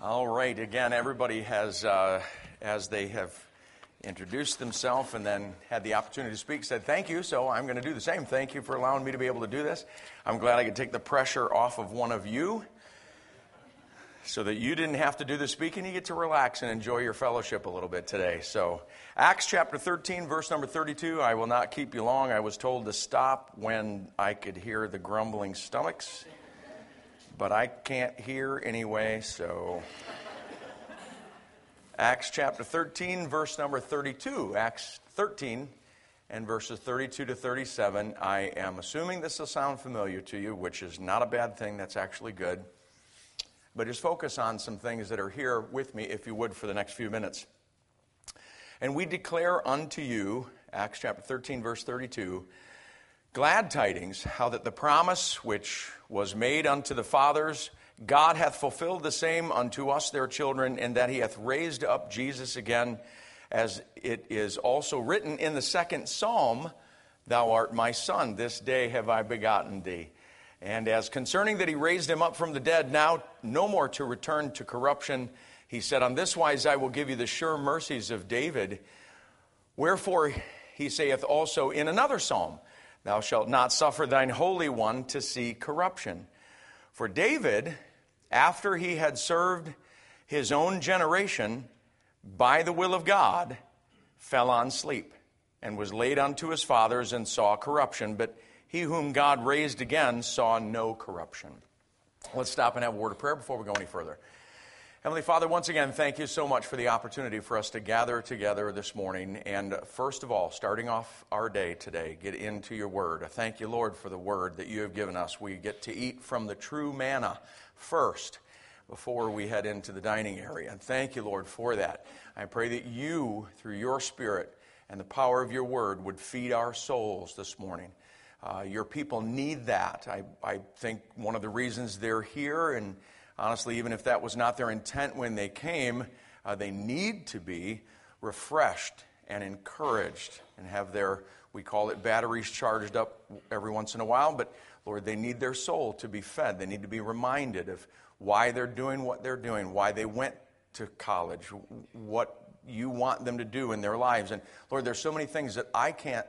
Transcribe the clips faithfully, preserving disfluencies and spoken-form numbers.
All right. Again, everybody has, uh, as they have introduced themselves and then had the opportunity to speak, said thank you. So I'm going to do the same. Thank you for allowing me to be able to do this. I'm glad I could take the pressure off of one of you so that you didn't have to do the speaking. You get to relax and enjoy your fellowship a little bit today. So Acts chapter thirteen, verse number thirty-two. I will not keep you long. I was told to stop when I could hear the grumbling stomachs. But I can't hear anyway, so Acts chapter thirteen, verse number thirty-two. Acts thirteen and verses thirty-two to thirty-seven. I am assuming this will sound familiar to you, which is not a bad thing. That's actually good. But just focus on some things that are here with me, if you would, for the next few minutes. And we declare unto you, Acts chapter thirteen, verse thirty-two, glad tidings, how that the promise which was made unto the fathers, God hath fulfilled the same unto us their children, and that he hath raised up Jesus again, as it is also written in the second psalm, thou art my son, this day have I begotten thee. And as concerning that he raised him up from the dead, now no more to return to corruption, he said, on this wise I will give you the sure mercies of David. Wherefore he saith also in another psalm, thou shalt not suffer thine Holy One to see corruption. For David, after he had served his own generation by the will of God, fell on sleep, and was laid unto his fathers, and saw corruption. But he whom God raised again saw no corruption. Let's stop and have a word of prayer before we go any further. Heavenly Father, once again, thank you so much for the opportunity for us to gather together this morning. And first of all, starting off our day today, get into your word. I thank you, Lord, for the word that you have given us. We get to eat from the true manna first before we head into the dining area. And thank you, Lord, for that. I pray that you, through your Spirit and the power of your word, would feed our souls this morning. Uh, your people need that. I, I think one of the reasons they're here, and honestly, even if that was not their intent when they came, uh, they need to be refreshed and encouraged and have their, we call it batteries, charged up every once in a while. But Lord, they need their soul to be fed. They need to be reminded of why they're doing what they're doing, why they went to college, what you want them to do in their lives. And Lord, there's so many things that I can't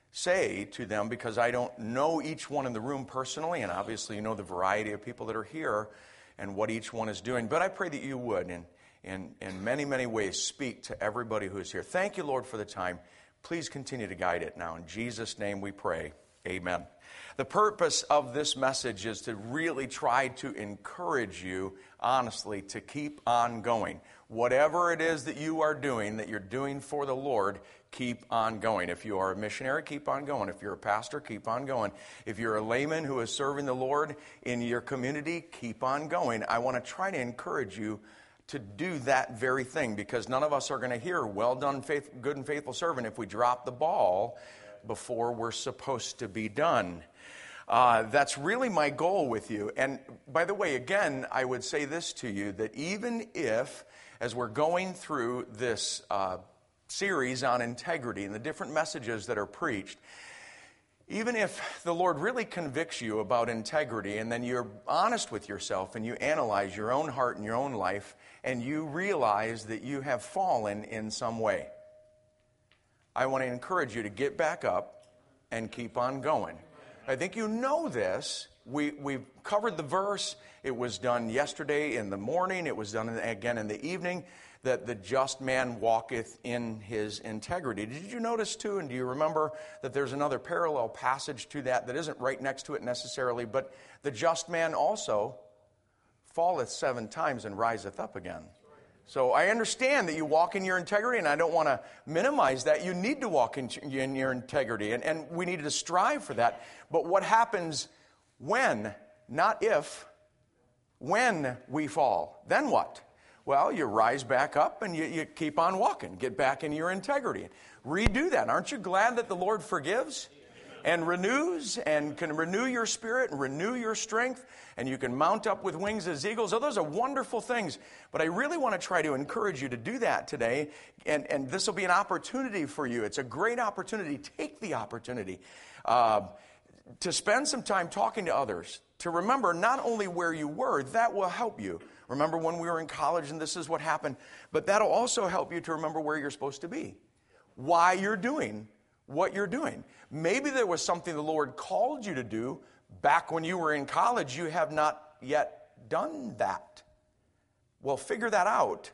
say to them because I don't know each one in the room personally, and obviously you know the variety of people that are here and what each one is doing. But I pray that you would, in, in, in many, many ways, speak to everybody who is here. Thank you, Lord, for the time. Please continue to guide it now. In Jesus' name we pray. Amen. The purpose of this message is to really try to encourage you, honestly, to keep on going. Whatever it is that you are doing, that you're doing for the Lord, keep on going. If you are a missionary, keep on going. If you're a pastor, keep on going. If you're a layman who is serving the Lord in your community, keep on going. I want to try to encourage you to do that very thing, because none of us are going to hear, well done, faith, good and faithful servant, if we drop the ball before we're supposed to be done. Uh, that's really my goal with you. And by the way, again, I would say this to you, that even if, as we're going through this uh, series on integrity and the different messages that are preached, even if the Lord really convicts you about integrity, and then you're honest with yourself and you analyze your own heart and your own life, and you realize that you have fallen in some way, I want to encourage you to get back up and keep on going. I think you know this. We, we've covered the verse. It was done yesterday in the morning. It was done again in the evening, that the just man walketh in his integrity. Did you notice too, and do you remember that there's another parallel passage to that that isn't right next to it necessarily, but the just man also falleth seven times and riseth up again. So I understand that you walk in your integrity, and I don't want to minimize that. You need to walk in, in your integrity, and, and we need to strive for that. But what happens when, not if, when we fall? Then what? Well, you rise back up and you, you keep on walking. Get back in your integrity. Redo that. Aren't you glad that the Lord forgives and renews and can renew your spirit and renew your strength, and you can mount up with wings as eagles? Oh, those are wonderful things. But I really want to try to encourage you to do that today, and, and this will be an opportunity for you. It's a great opportunity. Take the opportunity uh, to spend some time talking to others, to remember not only where you were, that will help you, remember when we were in college and this is what happened. But that'll also help you to remember where you're supposed to be, why you're doing what you're doing. Maybe there was something the Lord called you to do back when you were in college. You have not yet done that. Well, figure that out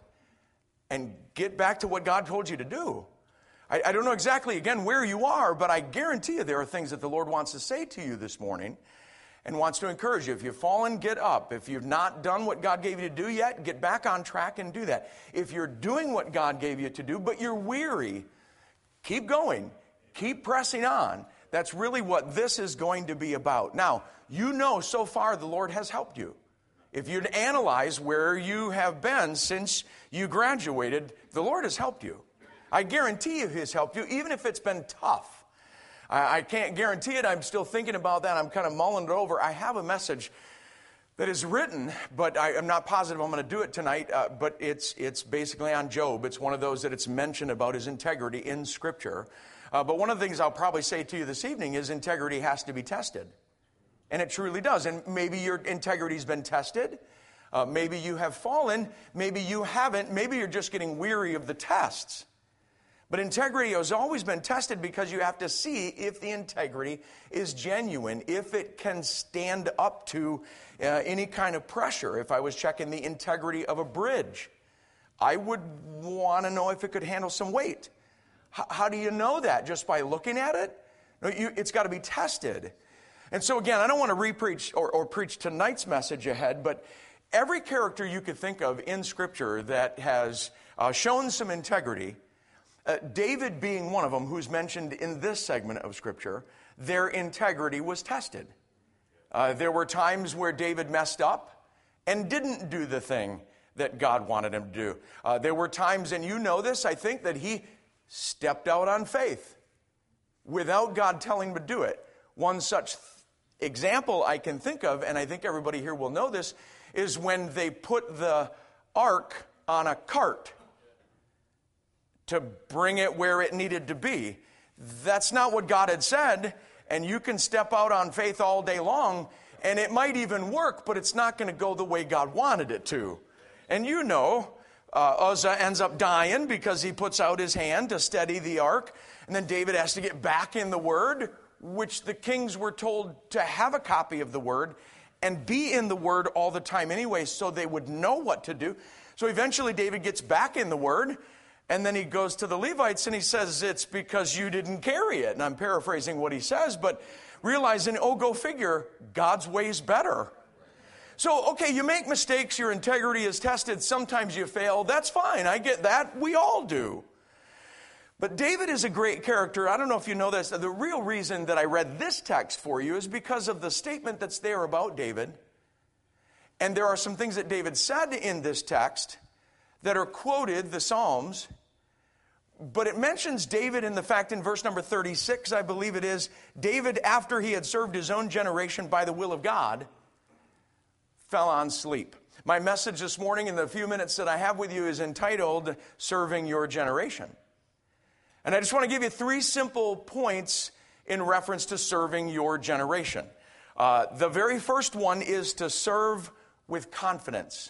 and get back to what God told you to do. I, I don't know exactly, again, where you are, but I guarantee you there are things that the Lord wants to say to you this morning and wants to encourage you. If you've fallen, get up. If you've not done what God gave you to do yet, get back on track and do that. If you're doing what God gave you to do, but you're weary, keep going. Keep pressing on. That's really what this is going to be about. Now, you know so far the Lord has helped you. If you'd analyze where you have been since you graduated, the Lord has helped you. I guarantee you He has helped you, even if it's been tough. I, I can't guarantee it. I'm still thinking about that. I'm kind of mulling it over. I have a message that is written, but I, I'm not positive I'm going to do it tonight, uh, but it's, it's basically on Job. It's one of those that it's mentioned about his integrity in Scripture. Uh, but one of the things I'll probably say to you this evening is integrity has to be tested. And it truly does. And maybe your integrity's been tested. Uh, maybe you have fallen. Maybe you haven't. Maybe you're just getting weary of the tests. But integrity has always been tested because you have to see if the integrity is genuine, if it can stand up to uh, any kind of pressure. If I was checking the integrity of a bridge, I would want to know if it could handle some weight. How do you know that? Just by looking at it? No, you, it's got to be tested. And so again, I don't want to re-preach or, or preach tonight's message ahead, but every character you could think of in Scripture that has uh, shown some integrity, uh, David being one of them who's mentioned in this segment of Scripture, their integrity was tested. Uh, there were times where David messed up and didn't do the thing that God wanted him to do. Uh, there were times, and you know this, I think, that he stepped out on faith without God telling him to do it. One such th- example I can think of, and I think everybody here will know this, is when they put the ark on a cart to bring it where it needed to be. That's not what God had said, and you can step out on faith all day long, and it might even work, but it's not going to go the way God wanted it to. And you know, Uh, Uzzah ends up dying because he puts out his hand to steady the ark. And then David has to get back in the Word, which the kings were told to have a copy of the Word and be in the Word all the time anyway so they would know what to do. So eventually David gets back in the Word, and then he goes to the Levites and he says, it's because you didn't carry it. And I'm paraphrasing what he says, but realizing, oh, go figure, God's way's better. So, okay, you make mistakes, your integrity is tested, sometimes you fail, that's fine, I get that, we all do. But David is a great character. I don't know if you know this, the real reason that I read this text for you is because of the statement that's there about David. And there are some things that David said in this text that are quoted, the Psalms, but it mentions David in the fact in verse number thirty-six, I believe it is, David, after he had served his own generation by the will of God, fell on sleep. My message this morning in the few minutes that I have with you is entitled, Serving Your Generation. And I just want to give you three simple points in reference to serving your generation. Uh, the very first one is to serve with confidence.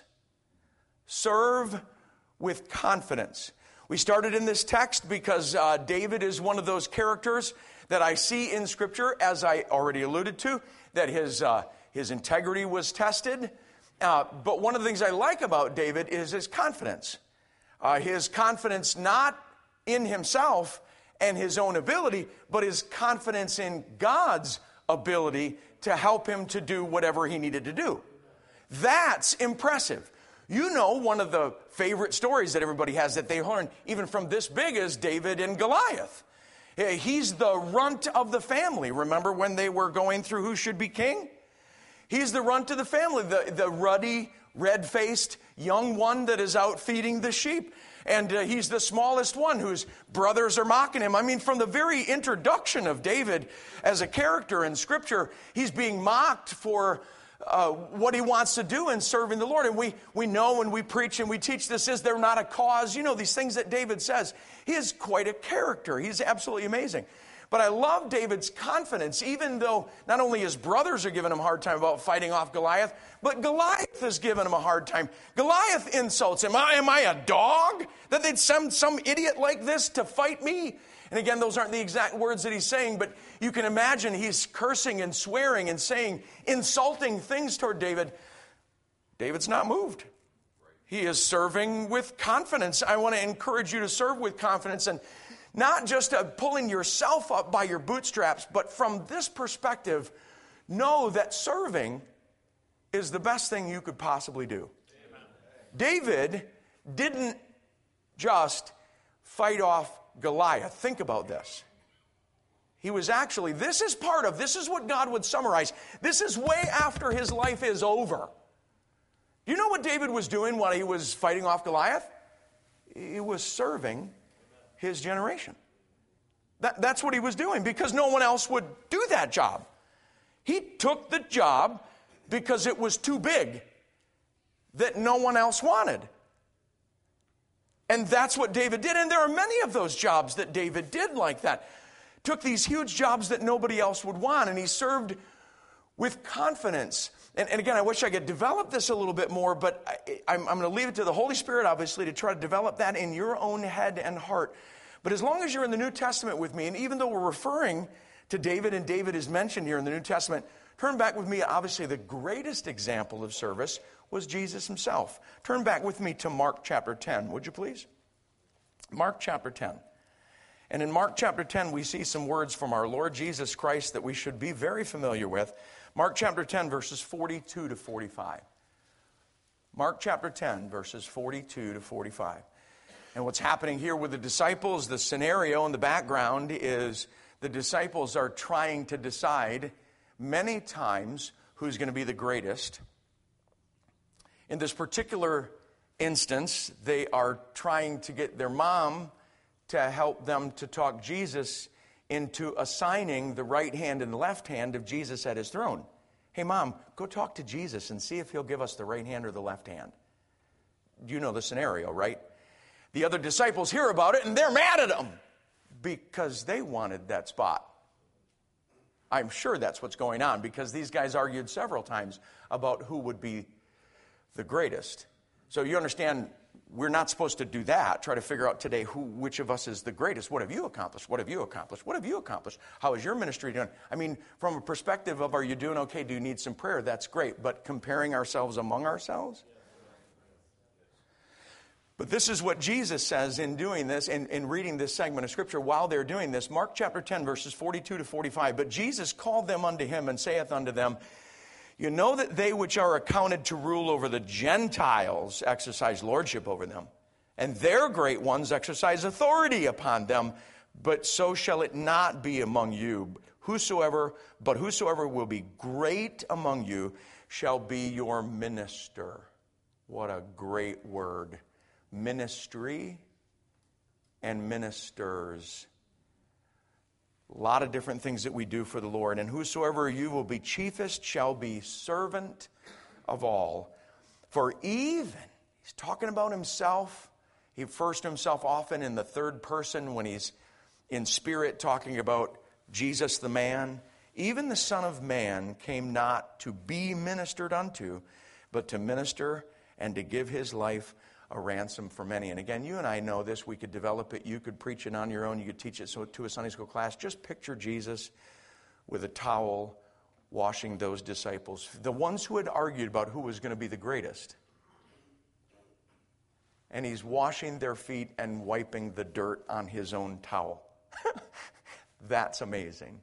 Serve with confidence. We started in this text because uh, David is one of those characters that I see in Scripture, as I already alluded to, that his uh, His integrity was tested. Uh, but one of the things I like about David is his confidence. Uh, his confidence not in himself and his own ability, but his confidence in God's ability to help him to do whatever he needed to do. That's impressive. You know, one of the favorite stories that everybody has that they learn, even from this big, is David and Goliath. He's the runt of the family. Remember when they were going through who should be king? He's the runt of the family, the, the ruddy, red-faced young one that is out feeding the sheep. And uh, he's the smallest one whose brothers are mocking him. I mean, from the very introduction of David as a character in Scripture, he's being mocked for uh, what he wants to do in serving the Lord. And we, we know when we preach and we teach this is they're not a cause. You know, these things that David says. He is quite a character. He's absolutely amazing. But I love David's confidence, even though not only his brothers are giving him a hard time about fighting off Goliath, but Goliath is giving him a hard time. Goliath insults him. Am I a dog that they'd send some idiot like this to fight me? And again, those aren't the exact words that he's saying, but you can imagine he's cursing and swearing and saying insulting things toward David. David's not moved. He is serving with confidence. I want to encourage you to serve with confidence, and not just uh, pulling yourself up by your bootstraps, but from this perspective, know that serving is the best thing you could possibly do. Amen. David didn't just fight off Goliath. Think about this. He was actually, this is part of, this is what God would summarize. This is way after his life is over. Do you know what David was doing while he was fighting off Goliath? He was serving his generation. That, that's what he was doing, because no one else would do that job. He took the job because it was too big that no one else wanted. And that's what David did. And there are many of those jobs that David did like that. Took these huge jobs that nobody else would want, and he served with confidence. And, and again, I wish I could develop this a little bit more, but I, I'm, I'm going to leave it to the Holy Spirit, obviously, to try to develop that in your own head and heart. But as long as you're in the New Testament with me, and even though we're referring to David, and David is mentioned here in the New Testament, turn back with me. Obviously, the greatest example of service was Jesus himself. Turn back with me to Mark chapter ten, would you please? Mark chapter ten. And in Mark chapter ten, we see some words from our Lord Jesus Christ that we should be very familiar with. Mark chapter ten, verses forty-two to forty-five. Mark chapter ten, verses forty-two to forty-five. And what's happening here with the disciples, the scenario in the background is the disciples are trying to decide many times who's going to be the greatest. In this particular instance, they are trying to get their mom to help them to talk Jesus into assigning the right hand and the left hand of Jesus at his throne. Hey, Mom, go talk to Jesus and see if he'll give us the right hand or the left hand. You know the scenario, right? The other disciples hear about it and they're mad at him because they wanted that spot. I'm sure that's what's going on, because these guys argued several times about who would be the greatest. So you understand, we're not supposed to do that. Try to figure out today who, which of us is the greatest. What have you accomplished? What have you accomplished? What have you accomplished? How is your ministry doing? I mean, from a perspective of, are you doing okay? Do you need some prayer? That's great. But comparing ourselves among ourselves? But this is what Jesus says in doing this, in, in reading this segment of Scripture while they're doing this. Mark chapter ten, verses forty-two to forty-five. But Jesus called them unto him and saith unto them, you know that they which are accounted to rule over the Gentiles exercise lordship over them, and their great ones exercise authority upon them. But so shall it not be among you. Whosoever, but whosoever will be great among you shall be your minister. What a great word. Ministry and ministers. A lot of different things that we do for the Lord. And whosoever you will be chiefest shall be servant of all. For even, he's talking about himself. He refers to himself often in the third person when he's in spirit talking about Jesus the man. Even the Son of Man came not to be ministered unto, but to minister and to give his life a ransom for many. And again, you and I know this. We could develop it. You could preach it on your own. You could teach it to a Sunday school class. Just picture Jesus with a towel washing those disciples, the ones who had argued about who was going to be the greatest. And he's washing their feet and wiping the dirt on his own towel. That's amazing.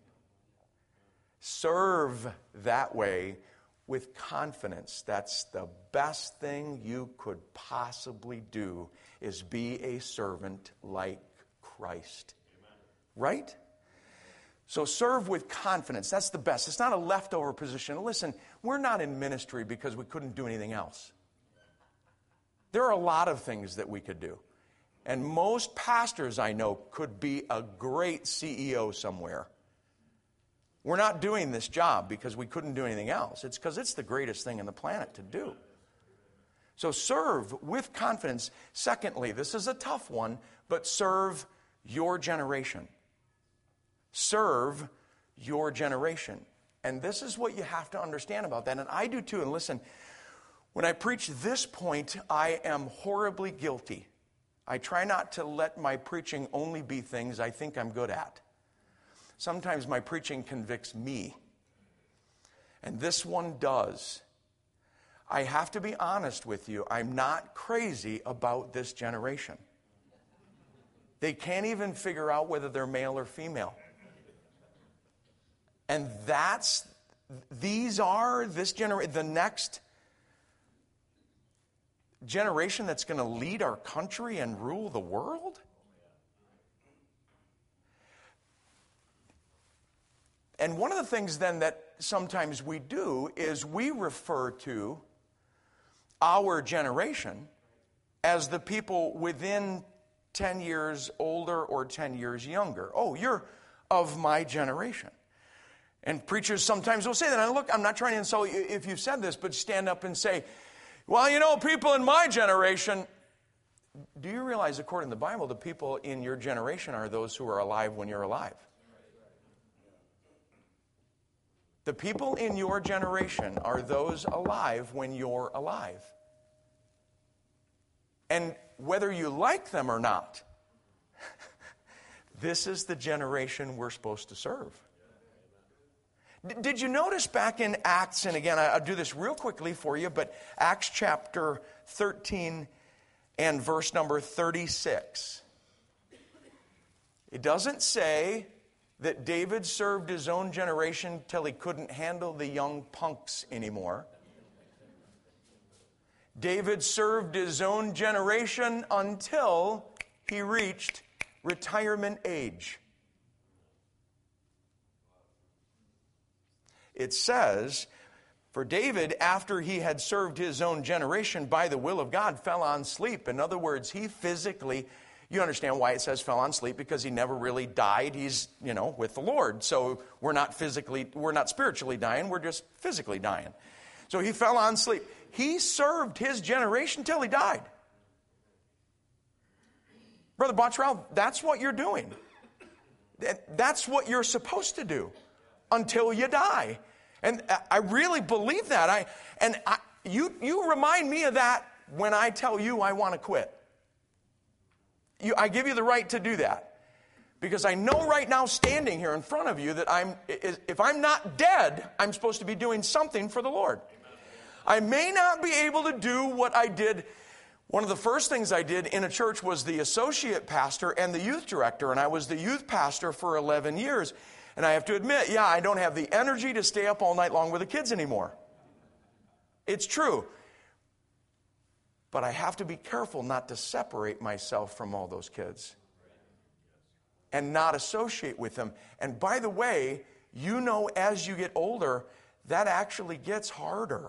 Serve that way with confidence. That's the best thing you could possibly do, is be a servant like Christ. Amen. Right? So serve with confidence. That's the best. It's not a leftover position. Listen, we're not in ministry because we couldn't do anything else. There are a lot of things that we could do. And most pastors I know could be a great C E O somewhere. We're not doing this job because we couldn't do anything else. It's because it's the greatest thing on the planet to do. So serve with confidence. Secondly, this is a tough one, but serve your generation. serve your generation. And this is what you have to understand about that. And I do too. And listen, when I preach this point, I am horribly guilty. I try not to let my preaching only be things I think I'm good at. Sometimes my preaching convicts me. And this one does. I have to be honest with you. I'm not crazy about this generation. They can't even figure out whether they're male or female. And that's, these are, this generation, the next generation that's going to lead our country and rule the world? And one of the things then that sometimes we do is we refer to our generation as the people within ten years older or ten years younger. Oh, you're of my generation. And preachers sometimes will say that. And look, I'm not trying to insult you if you've said this, but stand up and say, well, you know, people in my generation. Do you realize, according to the Bible, the people in your generation are those who are alive when you're alive? The people in your generation are those alive when you're alive. And whether you like them or not, this is the generation we're supposed to serve. D- did you notice back in Acts, and again, I, I'll do this real quickly for you, but Acts chapter thirteen and verse number thirty-six. It doesn't say that David served his own generation till he couldn't handle the young punks anymore. David served his own generation until he reached retirement age. It says, for David, after he had served his own generation by the will of God, fell on sleep. In other words, he physically, you understand why it says fell on sleep, because he never really died. He's, you know, with the Lord. So we're not physically, we're not spiritually dying, we're just physically dying. So he fell on sleep. He served his generation till he died. Brother Bottrell, that's what you're doing. That's what you're supposed to do until you die. And I really believe that. I and I, you you remind me of that when I tell you I want to quit. You, I give you the right to do that. Because I know right now standing here in front of you that I'm if I'm not dead, I'm supposed to be doing something for the Lord. I may not be able to do what I did. One of the first things I did in a church was the associate pastor and the youth director, and I was the youth pastor for eleven years. And I have to admit, yeah, I don't have the energy to stay up all night long with the kids anymore. It's true. But I have to be careful not to separate myself from all those kids and not associate with them. And by the way, you know, as you get older, that actually gets harder.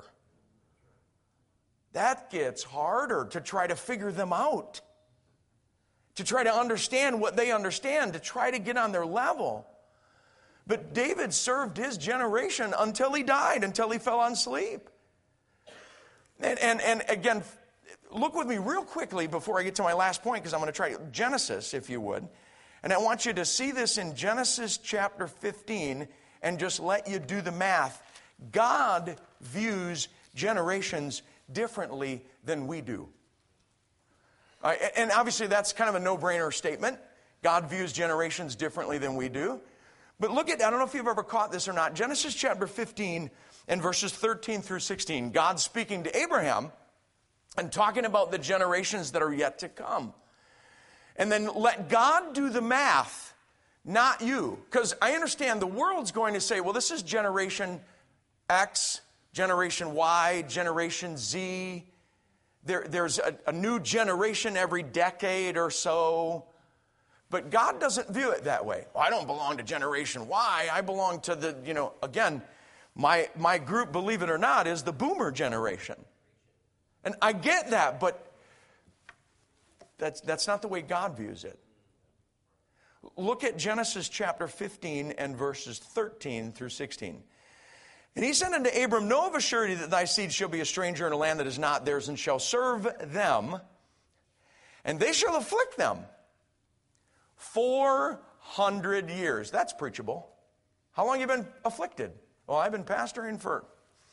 That gets harder to try to figure them out, to try to understand what they understand, to try to get on their level. But David served his generation until he died, until he fell on sleep. And, and, and again, look with me real quickly before I get to my last point, because I'm going to try Genesis, if you would. And I want you to see this in Genesis chapter fifteen and just let you do the math. God views generations differently than we do. Uh, and obviously that's kind of a no-brainer statement. God views generations differently than we do. But look at, I don't know if you've ever caught this or not, Genesis chapter fifteen and verses thirteen through sixteen. God speaking to Abraham and talking about the generations that are yet to come. And then let God do the math, not you. Because I understand the world's going to say, well, this is generation X, generation Y, generation Z. There, there's a, a new generation every decade or so. But God doesn't view it that way. Well, I don't belong to generation Y. I belong to the, you know, again, my, my group, believe it or not, is the boomer generation. And I get that, but that's, that's not the way God views it. Look at Genesis chapter fifteen and verses thirteen through sixteen. And he said unto Abram, know of a surety that thy seed shall be a stranger in a land that is not theirs, and shall serve them, and they shall afflict them four hundred years. That's preachable. How long have you been afflicted? Well, I've been pastoring for...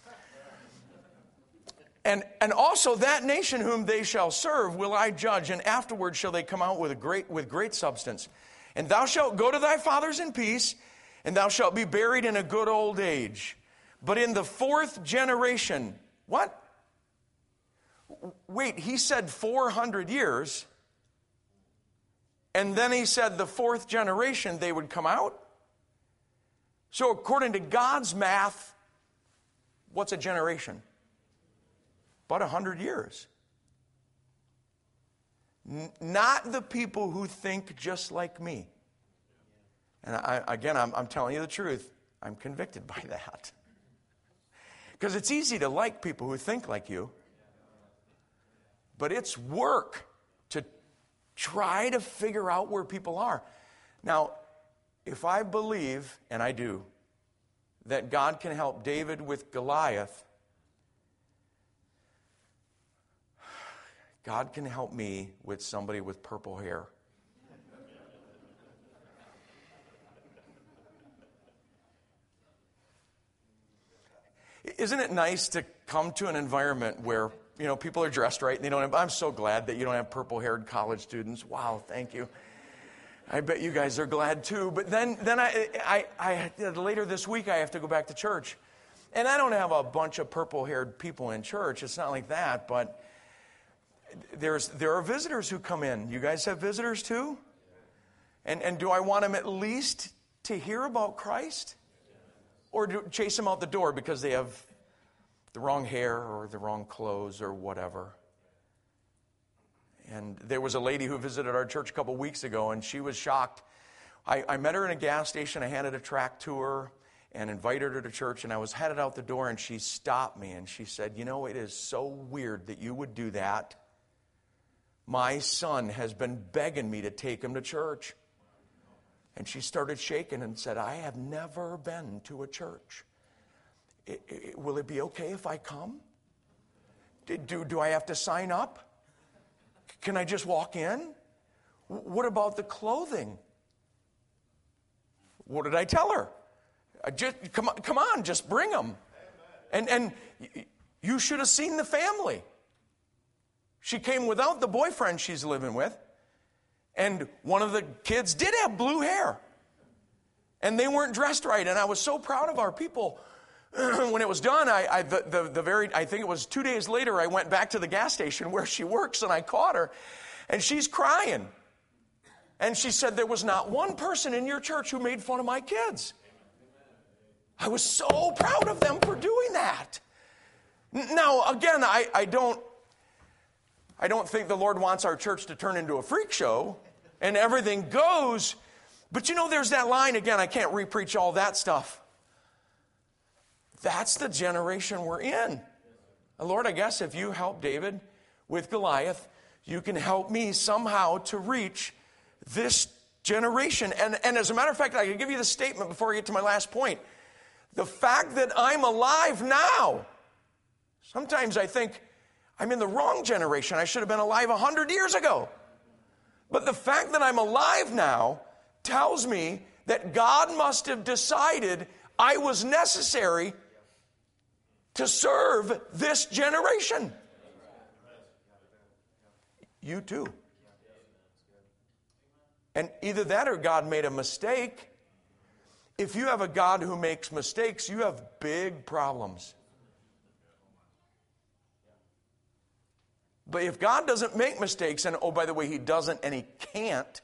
And, and also that nation whom they shall serve will I judge, and afterward shall they come out with a great with great substance. And thou shalt go to thy fathers in peace, and thou shalt be buried in a good old age. But in the fourth generation, what? Wait, he said four hundred years, and then he said the fourth generation they would come out? So according to God's math, what's a generation? About a hundred years. N- not the people who think just like me. And I, again, I'm, I'm telling you the truth. I'm convicted by that. Because it's easy to like people who think like you. But it's work to try to figure out where people are. Now, if I believe, and I do, that God can help David with Goliath, God can help me with somebody with purple hair. Isn't it nice to come to an environment where, you know, people are dressed right and they don't have, I'm so glad that you don't have purple-haired college students. Wow, thank you. I bet you guys are glad too. But then then I, I, I later this week I have to go back to church. And I don't have a bunch of purple-haired people in church. It's not like that, but There's, there are visitors who come in. You guys have visitors too? And, and do I want them at least to hear about Christ? Or do, chase them out the door because they have the wrong hair or the wrong clothes or whatever? And there was a lady who visited our church a couple weeks ago, and she was shocked. I, I met her in a gas station. I handed a tract to her and invited her to church, and I was headed out the door, and she stopped me, and she said, you know, it is so weird that you would do that. My son has been begging me to take him to church. And she started shaking and said, I have never been to a church. It, it, will it be okay if I come? Did, do, do I have to sign up? Can I just walk in? What about the clothing? What did I tell her? I just, come on, come on, just bring them. And, and you should have seen the family. She came without the boyfriend she's living with. And one of the kids did have blue hair. And they weren't dressed right. And I was so proud of our people. When it was done, I, I the, the, the very I think it was two days later, I went back to the gas station where she works, and I caught her. And she's crying. And she said, there was not one person in your church who made fun of my kids. I was so proud of them for doing that. Now, again, I, I don't I don't think the Lord wants our church to turn into a freak show and everything goes. But you know, there's that line, again, I can't re-preach all that stuff. That's the generation we're in. Lord, I guess if you help David with Goliath, you can help me somehow to reach this generation. And, and as a matter of fact, I can give you the statement before I get to my last point. The fact that I'm alive now, sometimes I think I'm in the wrong generation. I should have been alive a hundred years ago. But the fact that I'm alive now tells me that God must have decided I was necessary to serve this generation. You too. And either that or God made a mistake. If you have a God who makes mistakes, you have big problems. But if God doesn't make mistakes, and oh, by the way, he doesn't and he can't,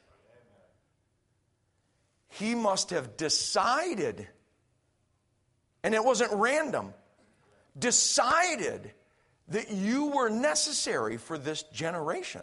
he must have decided, and it wasn't random, decided that you were necessary for this generation.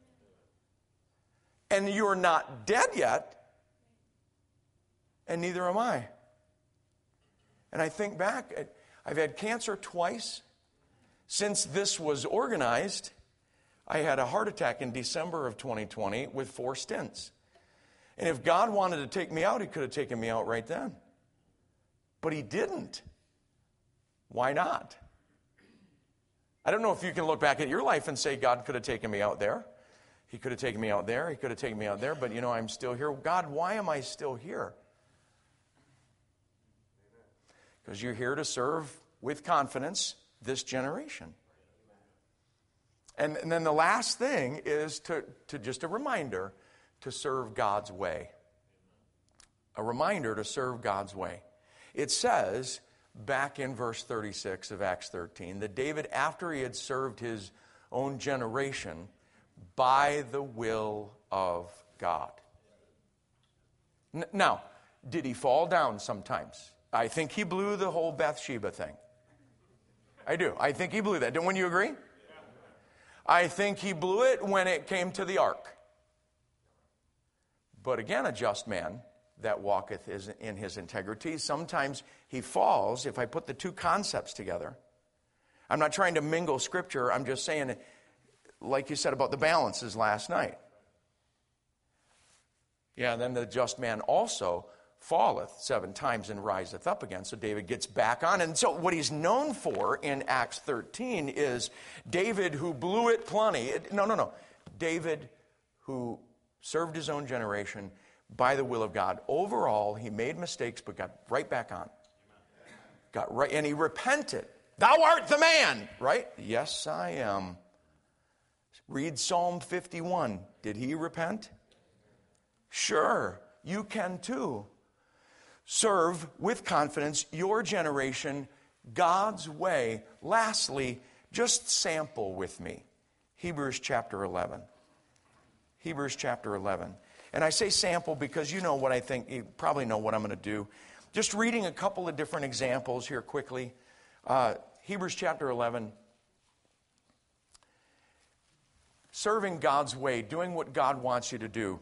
And you're not dead yet, and neither am I. And I think back, I've had cancer twice. Since this was organized, I had a heart attack in December of twenty twenty with four stents. And if God wanted to take me out, he could have taken me out right then. But he didn't. Why not? I don't know if you can look back at your life and say God could have taken me out there. He could have taken me out there. He could have taken me out there. But, you know, I'm still here. God, why am I still here? Because you're here to serve with confidence this generation. And, and then the last thing is to, to just a reminder to serve God's way. A reminder to serve God's way. It says back in verse thirty-six of Acts thirteen that David, after he had served his own generation, by the will of God. N- now, did he fall down sometimes? I think he blew the whole Bathsheba thing. I do. I think he blew that. Don't you agree? I think he blew it when it came to the ark. But again, a just man that walketh is in his integrity. Sometimes he falls. If I put the two concepts together, I'm not trying to mingle Scripture. I'm just saying, like you said about the balances last night. Yeah, and then the just man also falleth seven times and riseth up again. So David gets back on. And so what he's known for in Acts thirteen is David who blew it plenty. No, no, no. David who served his own generation by the will of God. Overall, he made mistakes but got right back on. Got right, and he repented. Thou art the man, right? Yes, I am. Read Psalm fifty-one. Did he repent? Sure, you can too. Serve with confidence your generation God's way. Lastly, just sample with me. Hebrews chapter eleven. Hebrews chapter eleven. And I say sample because you know what I think, you probably know what I'm going to do. Just reading a couple of different examples here quickly. Uh, Hebrews chapter eleven. Serving God's way, doing what God wants you to do.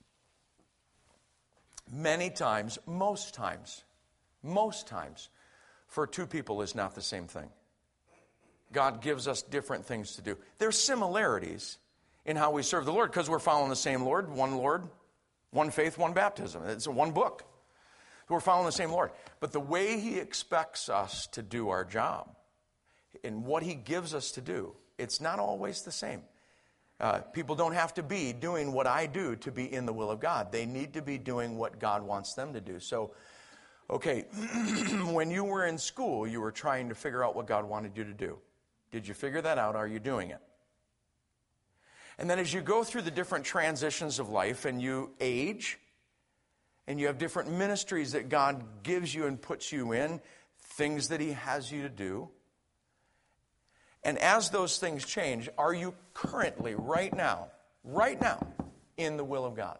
Many times, most times, most times, for two people is not the same thing. God gives us different things to do. There's similarities in how we serve the Lord because we're following the same Lord, one Lord, one faith, one baptism. It's one book. We're following the same Lord. But the way He expects us to do our job and what He gives us to do, it's not always the same. Uh, people don't have to be doing what I do to be in the will of God. They need to be doing what God wants them to do. So, okay, when you were in school, you were trying to figure out what God wanted you to do. Did you figure that out? Are you doing it? And then as you go through the different transitions of life and you age, and you have different ministries that God gives you and puts you in, things that He has you to do, and as those things change, are you currently, right now, right now, in the will of God?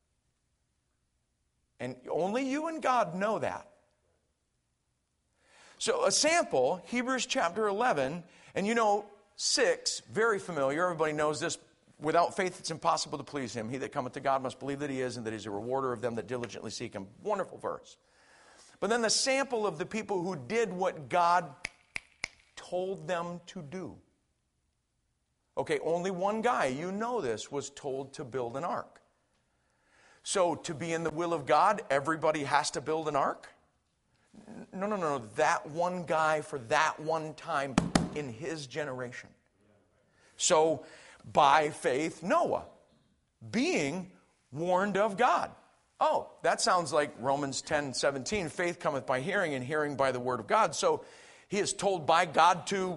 And only you and God know that. So a sample, Hebrews chapter eleven, and you know, six, very familiar, everybody knows this. Without faith it's impossible to please Him. He that cometh to God must believe that He is, and that He is a rewarder of them that diligently seek Him. Wonderful verse. But then the sample of the people who did what God told them to do. Okay, only one guy, you know this, was told to build an ark. So to be in the will of God, everybody has to build an ark? No, no, no, no. That one guy for that one time in his generation. So by faith, Noah, being warned of God. Oh, that sounds like Romans ten seventeen. Faith cometh by hearing, and hearing by the word of God. So he is told by God to,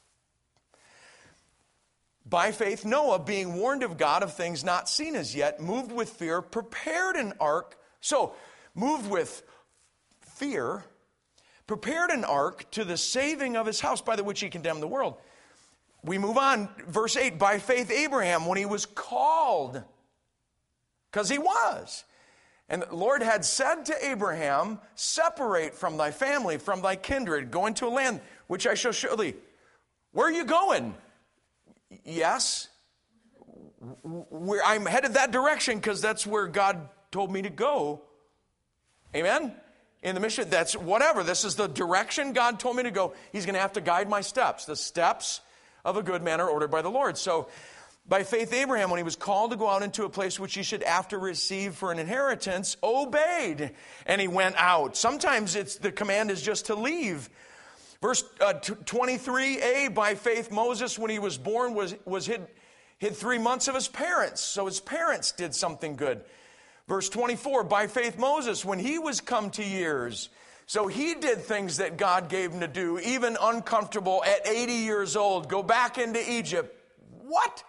by faith, Noah, being warned of God of things not seen as yet, moved with fear, prepared an ark. So, moved with fear, prepared an ark to the saving of his house, by the which he condemned the world. We move on, verse eight, by faith Abraham, when he was called, because he was. And the Lord had said to Abraham, separate from thy family, from thy kindred, go into a land which I shall show thee. Where are you going? Yes. Where I'm headed that direction because that's where God told me to go. Amen? In the mission, that's whatever. This is the direction God told me to go. He's going to have to guide my steps. The steps of a good man are ordered by the Lord. So, by faith, Abraham, when he was called to go out into a place which he should after receive for an inheritance, obeyed, and he went out. Sometimes it's the command is just to leave. Verse uh, twenty-three a, by faith, Moses, when he was born, was, was hid, Hid three months of his parents, so his parents did something good. Verse twenty-four, by faith Moses, when he was come to years, so he did things that God gave him to do, even uncomfortable at eighty years old. Go back into Egypt. What?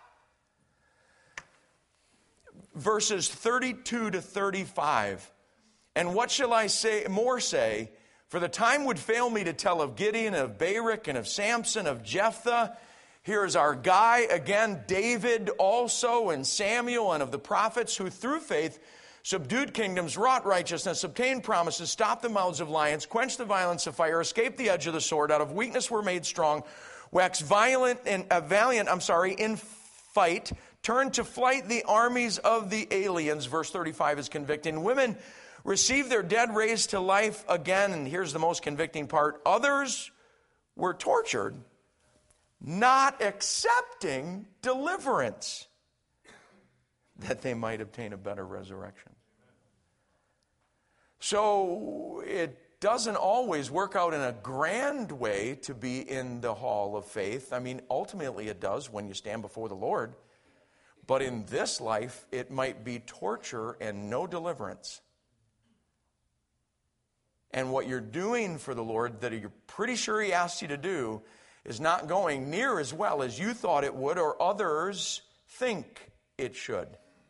Verses thirty-two to thirty-five. And what shall I say more say? For the time would fail me to tell of Gideon, of Barak, and of Samson, of Jephthah. Here's our guy again, David also, and Samuel, and of the prophets who through faith subdued kingdoms, wrought righteousness, obtained promises, stopped the mouths of lions, quenched the violence of fire, escaped the edge of the sword, out of weakness were made strong, waxed violent and uh, valiant, I'm sorry, in fight, turned to flight the armies of the aliens. Verse thirty-five is convicting. Women received their dead raised to life again, and here's the most convicting part. Others were tortured, not accepting deliverance, that they might obtain a better resurrection. So it doesn't always work out in a grand way to be in the hall of faith. I mean, ultimately it does when you stand before the Lord. But in this life, it might be torture and no deliverance. And what you're doing for the Lord that you're pretty sure He asked you to do is not going near as well as you thought it would or others think it should.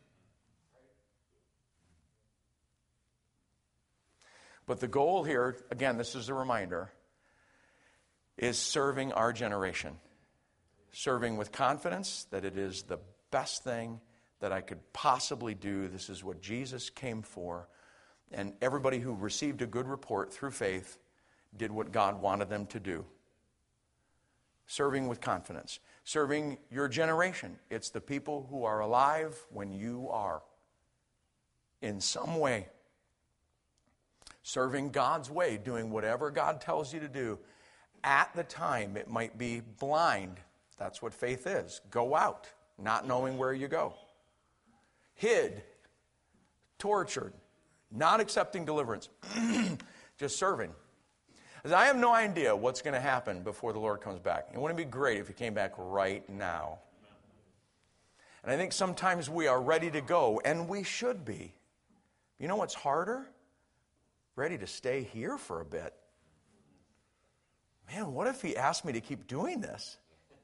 But the goal here, again, this is a reminder, is serving our generation. Serving with confidence that it is the best thing that I could possibly do. This is what Jesus came for. And everybody who received a good report through faith did what God wanted them to do. Serving with confidence. Serving your generation. It's the people who are alive when you are. In some way. Serving God's way. Doing whatever God tells you to do. At the time, it might be blind. That's what faith is. Go out, not knowing where you go. Hid. Tortured. Not accepting deliverance. Just serving. Because I have no idea what's going to happen before the Lord comes back. It wouldn't be great if He came back right now. And I think sometimes we are ready to go, and we should be. You know what's harder? Ready to stay here for a bit. Man, what if He asked me to keep doing this?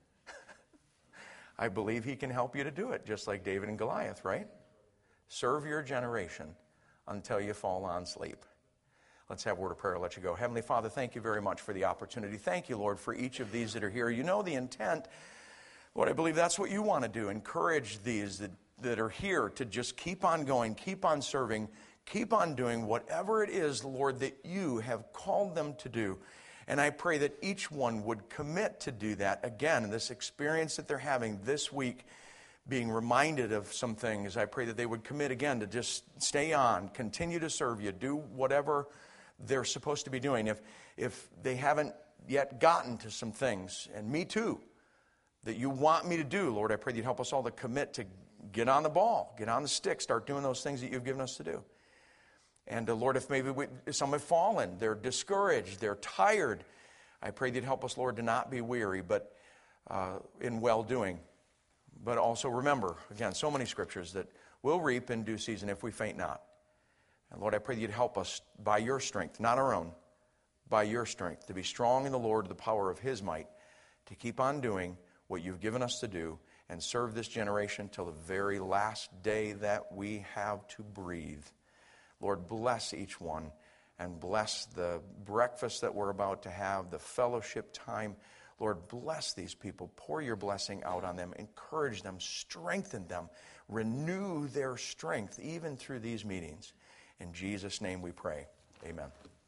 I believe He can help you to do it, just like David and Goliath, right? Serve your generation until you fall on sleep. Let's have a word of prayer. I'll let you go. Heavenly Father, thank you very much for the opportunity. Thank you, Lord, for each of these that are here. You know the intent. Lord, I believe that's what you want to do. Encourage these that, that are here to just keep on going, keep on serving, keep on doing whatever it is, Lord, that you have called them to do. And I pray that each one would commit to do that. Again, this experience that they're having this week, being reminded of some things, I pray that they would commit again to just stay on, continue to serve you, do whatever they're supposed to be doing. If, if they haven't yet gotten to some things, and me too, that you want me to do, Lord, I pray that you'd help us all to commit to get on the ball, get on the stick, start doing those things that you've given us to do. And uh, Lord, if maybe we, some have fallen, they're discouraged, they're tired, I pray that you'd help us, Lord, to not be weary, but uh, in well-doing. But also remember, again, so many scriptures that we'll reap in due season if we faint not. And Lord, I pray that you'd help us by your strength, not our own, by your strength, to be strong in the Lord, the power of His might, to keep on doing what you've given us to do and serve this generation till the very last day that we have to breathe. Lord, bless each one and bless the breakfast that we're about to have, the fellowship time. Lord, bless these people. Pour your blessing out on them. Encourage them. Strengthen them. Renew their strength even through these meetings. In Jesus' name we pray. Amen.